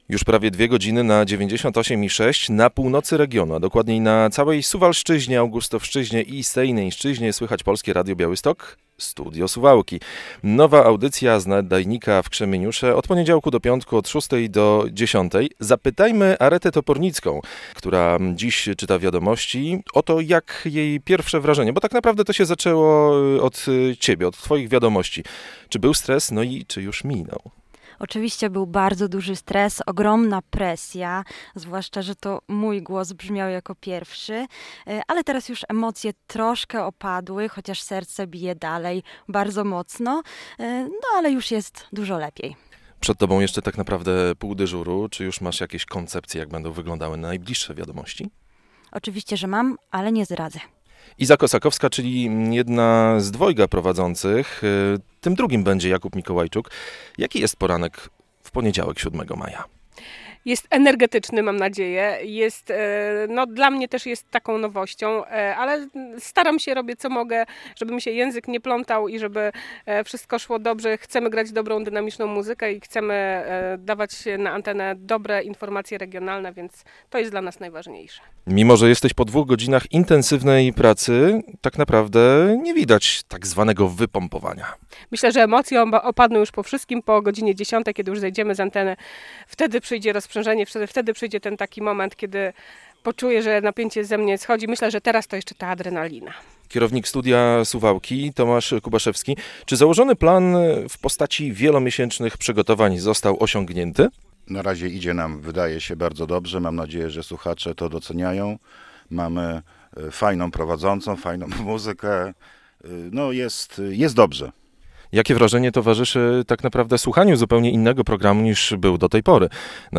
Już prawie 2 godziny na 98,6 na północy regionu, a dokładniej na całej Suwalszczyźnie, Augustowszczyźnie i Stejneńszczyźnie słychać Polskie Radio Białystok, Studio Suwałki. Nowa audycja z nadajnika w Krzemieniusze od poniedziałku do piątku od 6 do 10. Zapytajmy Aretę Topornicką, która dziś czyta wiadomości, o to jak jej pierwsze wrażenie, bo tak naprawdę to się zaczęło od ciebie, od twoich wiadomości. Czy był stres, no i czy już minął? Oczywiście był bardzo duży stres, ogromna presja, zwłaszcza, że to mój głos brzmiał jako pierwszy, ale teraz już emocje troszkę opadły, chociaż serce bije dalej bardzo mocno, no ale już jest dużo lepiej. Przed tobą jeszcze tak naprawdę pół dyżuru. Czy już masz jakieś koncepcje, jak będą wyglądały najbliższe wiadomości? Oczywiście, że mam, ale nie zdradzę. Iza Kosakowska, czyli jedna z dwojga prowadzących. Tym drugim będzie Jakub Mikołajczuk. Jaki jest poranek w poniedziałek 7 maja? Jest energetyczny, mam nadzieję. Jest, no dla mnie też jest taką nowością, ale staram się, robię co mogę, żeby mi się język nie plątał i żeby wszystko szło dobrze. Chcemy grać dobrą, dynamiczną muzykę i chcemy dawać na antenę dobre informacje regionalne, więc to jest dla nas najważniejsze. Mimo że jesteś po 2 godzinach intensywnej pracy, tak naprawdę nie widać tak zwanego wypompowania. Myślę, że emocje opadną już po wszystkim, po godzinie 10, kiedy już zejdziemy z anteny. Wtedy przyjdzie rozprzężenie, wtedy przyjdzie ten taki moment, kiedy poczuję, że napięcie ze mnie schodzi. Myślę, że teraz to jeszcze ta adrenalina. Kierownik studia Suwałki, Tomasz Kubaszewski. Czy założony plan w postaci wielomiesięcznych przygotowań został osiągnięty? Na razie idzie nam, wydaje się, bardzo dobrze. Mam nadzieję, że słuchacze to doceniają. Mamy fajną prowadzącą, fajną muzykę. No jest dobrze. Jakie wrażenie towarzyszy tak naprawdę słuchaniu zupełnie innego programu niż był do tej pory? Na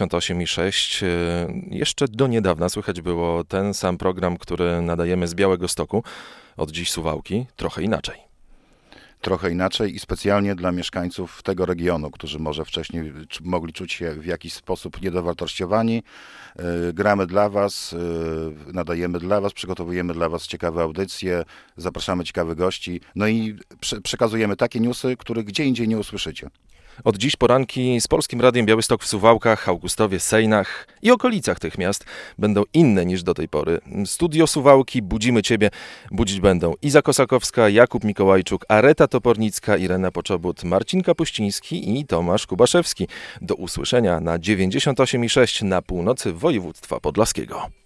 98,6 jeszcze do niedawna słychać było ten sam program, który nadajemy z Białegostoku, od dziś Suwałki, trochę inaczej. Trochę inaczej i specjalnie dla mieszkańców tego regionu, którzy może wcześniej mogli czuć się w jakiś sposób niedowartościowani. Gramy dla was, nadajemy dla was, przygotowujemy dla was ciekawe audycje, zapraszamy ciekawych gości, no i przekazujemy takie newsy, których gdzie indziej nie usłyszycie. Od dziś poranki z Polskim Radiem Białystok w Suwałkach, Augustowie, Sejnach i okolicach tych miast będą inne niż do tej pory. Studio Suwałki, budzimy Ciebie, budzić będą Iza Kosakowska, Jakub Mikołajczuk, Areta Topornicka, Irena Poczobut, Marcin Kapuściński i Tomasz Kubaszewski. Do usłyszenia na 98,6 na północy województwa podlaskiego.